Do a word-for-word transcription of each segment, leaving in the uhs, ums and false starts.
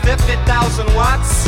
fifty thousand watts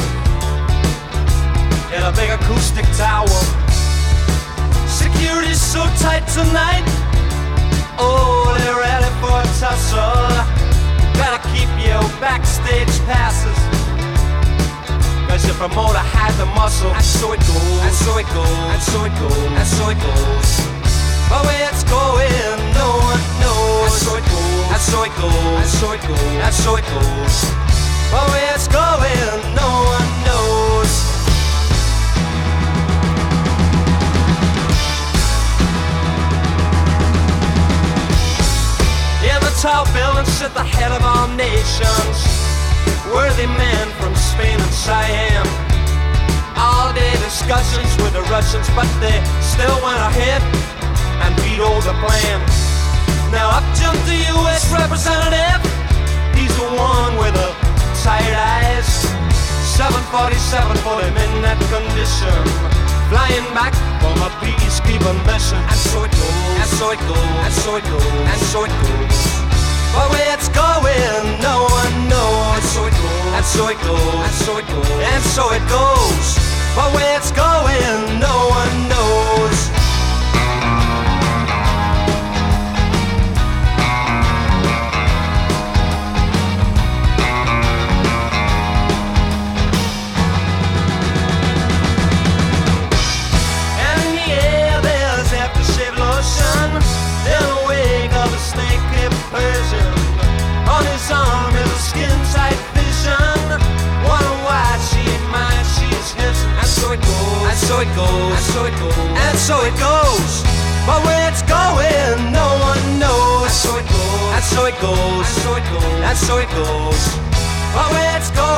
in a big acoustic tower. Security's so tight tonight, oh, they're ready for a tussle. Gotta keep your backstage passes, cause your promoter had the muscle. And so it goes, and so it goes, and so it goes, and so it goes. But where it's going, no one knows. And so it goes, and so it goes, and so it goes, and so it goes. But where it's going, no one knows. In the tall buildings sit the head of all nations, worthy men from Spain and Siam. All day discussions with the Russians, but they still went ahead and vetoed the plan. Now up jumped the U S representative, he's the one with the tired eyes. seven forty-seven for him in that condition, flying back from a peacekeeping mission. And so it goes, and so it goes, and so it goes, and so it goes. But where it's going, no one knows. And so it goes, and so it goes, and so it goes, and so it goes. But where it's going, no one knows. And in the air there's aftershave lotion, in the wake of a snake-hipped Persian. On his arm is a skin-tight vision, wonder why she ain't mine, she's his. And so it goes, and so it goes, and so it goes, and so it goes. But where it's going, no one knows. And so it goes, and so it goes, and so it goes, and so it goes. But where it's going